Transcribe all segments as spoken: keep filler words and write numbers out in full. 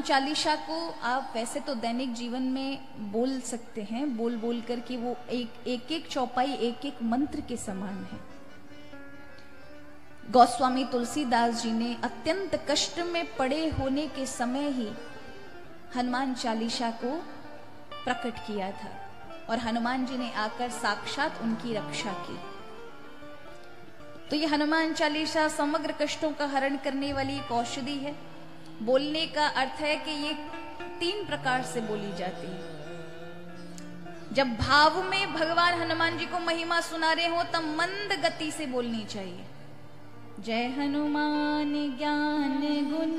चालीसा को आप वैसे तो दैनिक जीवन में बोल सकते हैं, बोल बोल कर कि वो एक एक एक चौपाई एक एक मंत्र के समान है। गोस्वामी तुलसीदास जी ने अत्यंत कष्ट में पड़े होने के समय ही हनुमान चालीसा को प्रकट किया था और हनुमान जी ने आकर साक्षात उनकी रक्षा की। तो ये हनुमान चालीसा समग्र कष्टों का हरण करने वाली एक औषधि है। बोलने का अर्थ है कि ये तीन प्रकार से बोली जाती है। जब भाव में भगवान हनुमान जी को महिमा सुना रहे हो तब मंद गति से बोलनी चाहिए। जय हनुमान ज्ञान गुण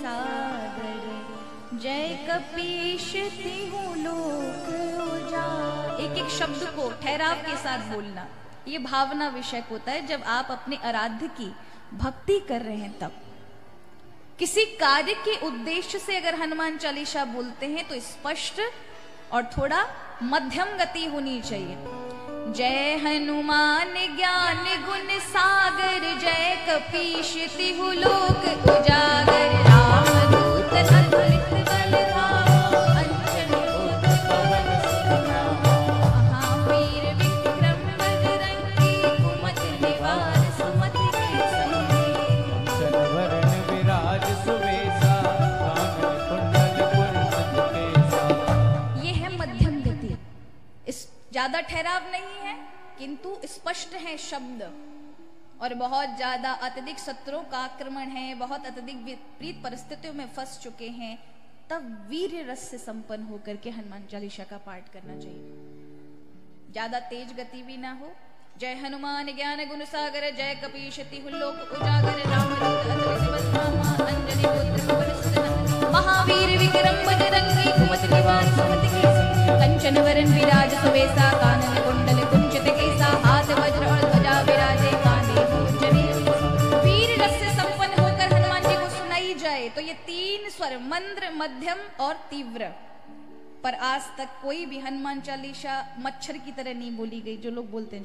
सागर, जय कपीश तिहु लोक उजागर। एक एक शब्द को ठहराव के साथ बोलना, ये भावना विषय होता है। जब आप अपने आराध्य की भक्ति कर रहे हैं तब किसी कार्य के उद्देश्य से अगर हनुमान चालीसा बोलते हैं तो स्पष्ट और थोड़ा मध्यम गति होनी चाहिए। जय हनुमान ज्ञान गुण सागर, जय कपीश तिहु लोक उजागर। राम दूत अतुलित बल धामा, अंजनी पुत्र पवन सुत नामा। महावीर विक्रम बजरंगी, कुमति निवार सुमति के संगी। चनवरन विराज सुवेसा, कानन कुंडल कुंचित केसा। ये है मध्यम गति। इस ज्यादा ठहराव नहीं है किंतु स्पष्ट है शब्द, और बहुत ज्यादा अत्यधिक शत्रुओं का आक्रमण है, बहुत अत्यधिक विपरीत परिस्थितियों में फंस चुके हैं, तब वीर रस से संपन्न होकर के हनुमान चालीसा का पाठ करना चाहिए। ज्यादा तेज गति भी ना हो। जय हनुमान ज्ञान गुण सागर, जय कपीश तिहु लोक उजागर। रामदूत अतुलित बल धामा, अंजनी पुत्र पवन सुत नामा। महावीर विक्रम बजरंगी, कुमति निवार सुमति के संगी। कंचन वरन विराज सुवेसा, कानन कुंडल कुंचित केसा। हाथ वज्र और ध्वजा विराजे, कांधे मूंज जनेऊ। वीर रस से संपन्न होकर हनुमान जी को सुनाई जाए तो ये तीन स्वर मंद्र, मध्यम और तीव्र। पर आज तक कोई भी हनुमान चालीसा मच्छर की तरह नहीं बोली गई। जो लोग बोलते हैं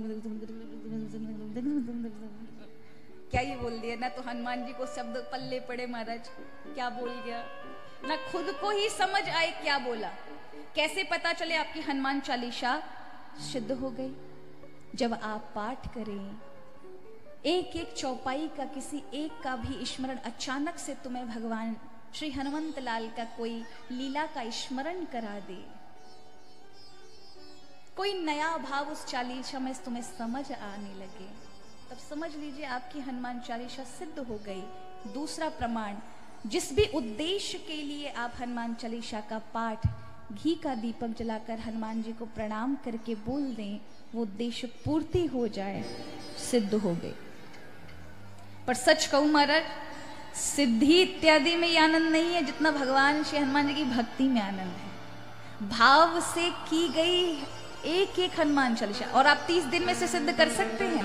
क्या ये बोल दिया ना, तो हनुमान जी को शब्द पल्ले पड़े महाराज, क्या बोल गया ना, खुद को ही समझ आए क्या बोला। कैसे पता चले आपकी हनुमान चालीसा सिद्ध हो गई? जब आप पाठ करें, एक एक चौपाई का किसी एक का भी स्मरण, अचानक से तुम्हें भगवान श्री हनुमंत लाल का कोई लीला का स्मरण करा दे, कोई नया भाव उस चालीसा में तुम्हें समझ आने लगे, तब समझ लीजिए आपकी हनुमान चालीसा सिद्ध हो गई। दूसरा प्रमाण, जिस भी उद्देश्य के लिए आप हनुमान चालीसा का पाठ घी का दीपक जलाकर हनुमान जी को प्रणाम करके बोल दें, वो उद्देश्य पूर्ति हो जाए, सिद्ध हो गए। पर सच कहूं महाराज, सिद्धि इत्यादि में ये आनंद नहीं है जितना भगवान श्री हनुमान जी की भक्ति में आनंद है। भाव से की गई एक एक हनुमान चालीसा, और आप तीस दिन में से सिद्ध कर सकते हैं।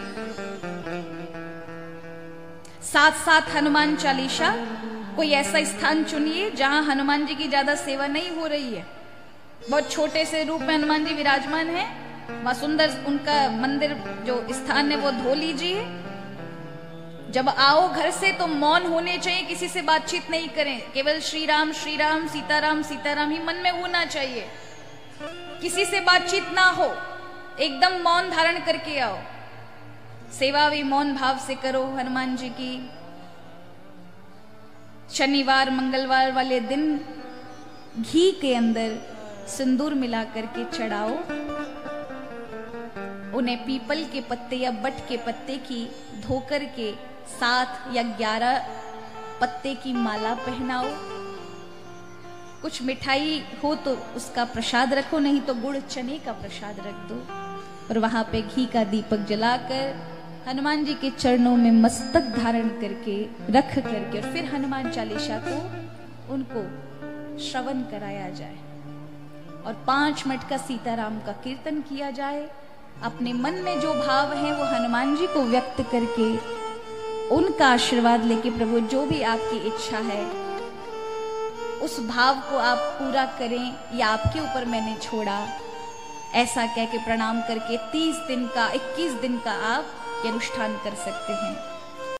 साथ साथ हनुमान चालीसा, कोई ऐसा स्थान चुनिए जहां हनुमान जी की ज्यादा सेवा नहीं हो रही है, बहुत छोटे से रूप में हनुमान जी विराजमान है, वहां सुंदर उनका मंदिर जो स्थान है वो धो लीजिए। जब आओ घर से तो मौन होने चाहिए, किसी से बातचीत नहीं करें, केवल श्री राम श्री राम सीताराम सीताराम ही मन में होना चाहिए, किसी से बातचीत ना हो, एकदम मौन धारण करके आओ। सेवा भी मौन भाव से करो हनुमान जी की। शनिवार मंगलवार वाले दिन घी के अंदर सिंदूर मिला करके चढ़ाओ, उन्हें पीपल के पत्ते या बट के पत्ते की धोकर के सात या ग्यारह पत्ते की माला पहनाओ। कुछ मिठाई हो तो उसका प्रसाद रखो, नहीं तो गुड़ चने का प्रसाद रख दो, और वहां पे घी का दीपक जलाकर हनुमान जी के चरणों में मस्तक धारण करके रख करके और फिर हनुमान चालीसा को उनको श्रवण कराया जाए और पांच मिनट का सीताराम का कीर्तन किया जाए। अपने मन में जो भाव है वो हनुमान जी को व्यक्त करके उनका आशीर्वाद लेके, प्रभु जो भी आपकी इच्छा है उस भाव को आप पूरा करें, या आपके ऊपर मैंने छोड़ा, ऐसा कह के प्रणाम करके तीस दिन का इक्कीस दिन का आप ये अनुष्ठान कर सकते हैं।